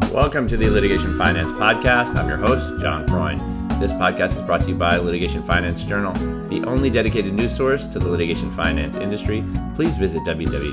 Welcome to the Litigation Finance Podcast. I'm your host, John Freund. This podcast is brought to you by Litigation Finance Journal, the only dedicated news source to the litigation finance industry. Please visit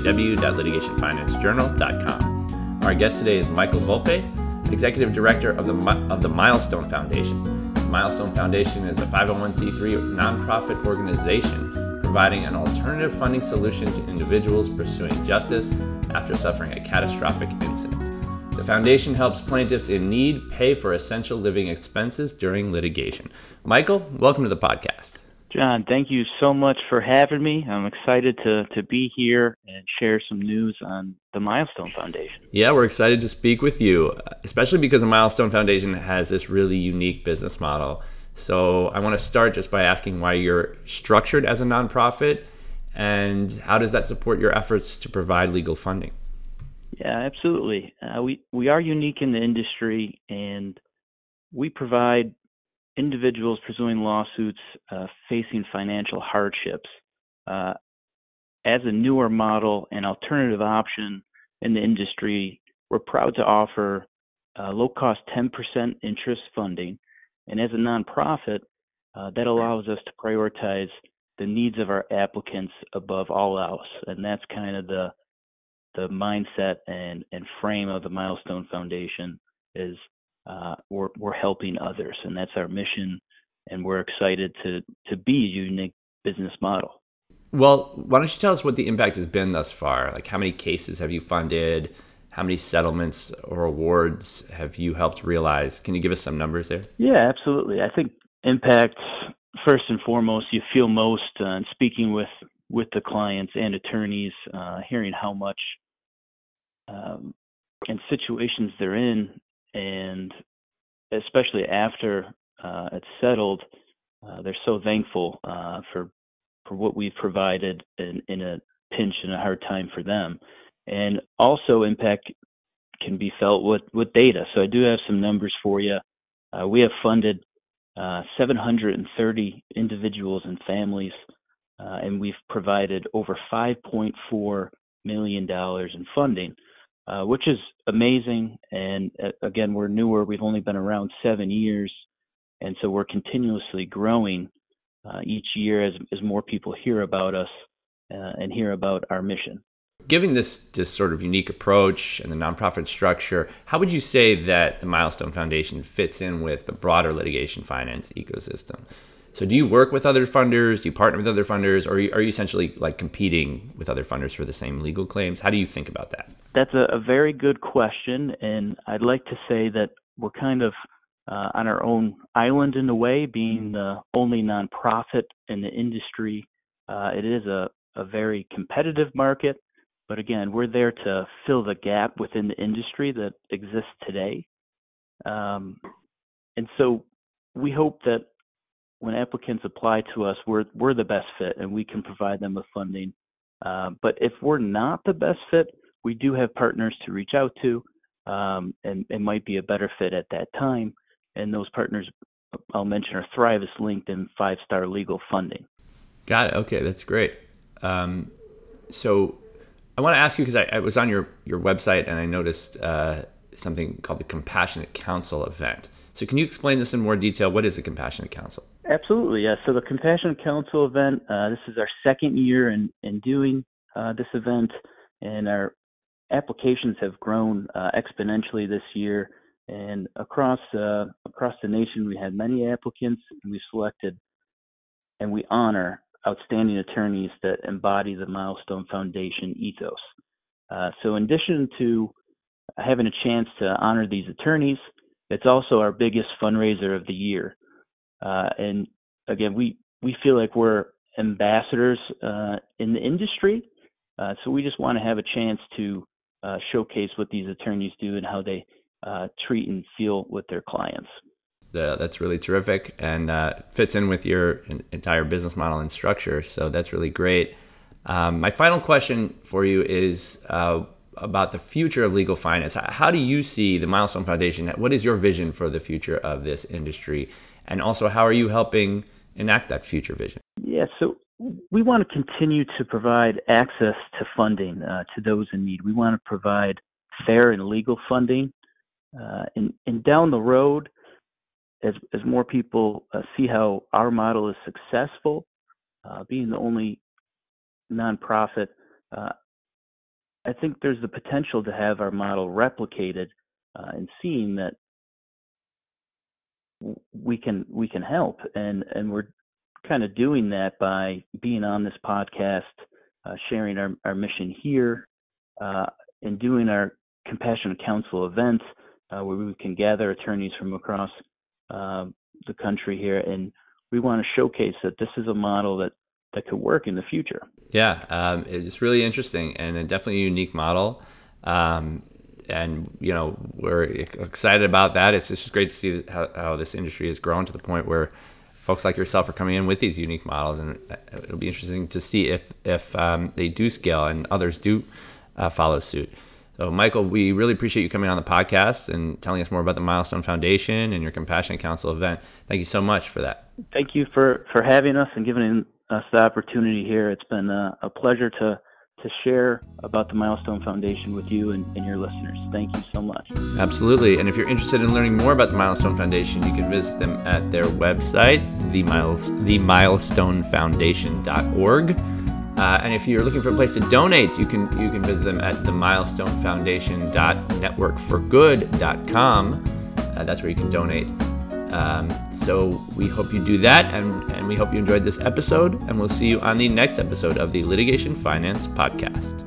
www.litigationfinancejournal.com. Our guest today is Michael Volpe, Executive Director of the Milestone Foundation. The Milestone Foundation is a 501c3 nonprofit organization providing an alternative funding solution to individuals pursuing justice after suffering a catastrophic incident. The foundation helps plaintiffs in need pay for essential living expenses during litigation. Michael, welcome to the podcast. John, thank you so much for having me. I'm excited to be here and share some news on the Milestone Foundation. Yeah, we're excited to speak with you, especially because the Milestone Foundation has this really unique business model. So I want to start just by asking why you're structured as a nonprofit and how does that support your efforts to provide legal funding? Yeah, absolutely. We are unique in the industry, and we provide individuals pursuing lawsuits facing financial hardships. As a newer model and alternative option in the industry, we're proud to offer low-cost 10% interest funding. And as a nonprofit, that allows us to prioritize the needs of our applicants above all else. And that's kind of the mindset and frame of the Milestone Foundation is we're helping others, and that's our mission, and we're excited to be a unique business model. Well, why don't you tell us what the impact has been thus far? Like, how many cases have you funded? How many settlements or awards have you helped realize? Can you give us some numbers there? Yeah, absolutely. I think impact, first and foremost, you feel most in speaking with the clients and attorneys, hearing how much and situations they're in, and especially after it's settled, they're so thankful for what we've provided in a pinch and a hard time for them. And also impact can be felt with data. So I do have some numbers for you. We have funded 730 individuals and families, and we've provided over $5.4 million in funding. Which is amazing. And again, we're newer. We've only been around 7 years. And so we're continuously growing each year as more people hear about us and hear about our mission. Given this sort of unique approach and the nonprofit structure, how would you say that the Milestone Foundation fits in with the broader litigation finance ecosystem? So do you work with other funders? Do you partner with other funders? Or are you essentially like competing with other funders for the same legal claims? How do you think about that? That's a very good question. And I'd like to say that we're kind of on our own island in a way, being the only nonprofit in the industry. It is a very competitive market. But again, we're there to fill the gap within the industry that exists today. And so we hope that when applicants apply to us, we're the best fit and we can provide them with funding. But if we're not the best fit, we do have partners to reach out to, and it might be a better fit at that time. And those partners, I'll mention, are Thriveus, LinkedIn, 5-Star Legal Funding. Got it. Okay, that's great. So I want to ask you, because I was on your website and I noticed something called the Compassionate Counsel event. So can you explain this in more detail? What is the Compassionate Counsel? Absolutely, yeah. So the Compassionate Counsel event, this is our second year in doing this event, and our applications have grown exponentially this year. And across the nation, we had many applicants, and we selected and we honor outstanding attorneys that embody the Milestone Foundation ethos. So in addition to having a chance to honor these attorneys, it's also our biggest fundraiser of the year. And again, we feel like we're ambassadors in the industry. So we just want to have a chance to showcase what these attorneys do and how they treat and feel with their clients. That's really terrific and fits in with your entire business model and structure. So that's really great. My final question for you is about the future of legal finance. How do you see the Milestone Foundation? What is your vision for the future of this industry? And also, how are you helping enact that future vision? Yeah, so we want to continue to provide access to funding to those in need. We want to provide fair and legal funding And down the road, as more people see how our model is successful, being the only nonprofit, I think there's the potential to have our model replicated, and seeing that we can help, and we're kind of doing that by being on this podcast, sharing our mission here, and doing our Compassionate Counsel events, where we can gather attorneys from across the country here, and we want to showcase that this is a model that could work in the future. Yeah, it's really interesting and definitely a unique model. And, we're excited about that. It's just great to see how this industry has grown to the point where folks like yourself are coming in with these unique models. And it'll be interesting to see if they do scale and others do follow suit. So, Michael, we really appreciate you coming on the podcast and telling us more about the Milestone Foundation and your Compassionate Counsel event. Thank you so much for that. Thank you for having us and giving us the opportunity here. It's been a pleasure to share about the Milestone Foundation with you and your listeners. Thank you so much. Absolutely. And if you're interested in learning more about the Milestone Foundation, you can visit them at their website, themilestonefoundation.org. And if you're looking for a place to donate, you can visit them at themilestonefoundation.networkforgood.com. That's where you can donate. So we hope you do that, and we hope you enjoyed this episode, and we'll see you on the next episode of the Litigation Finance Podcast.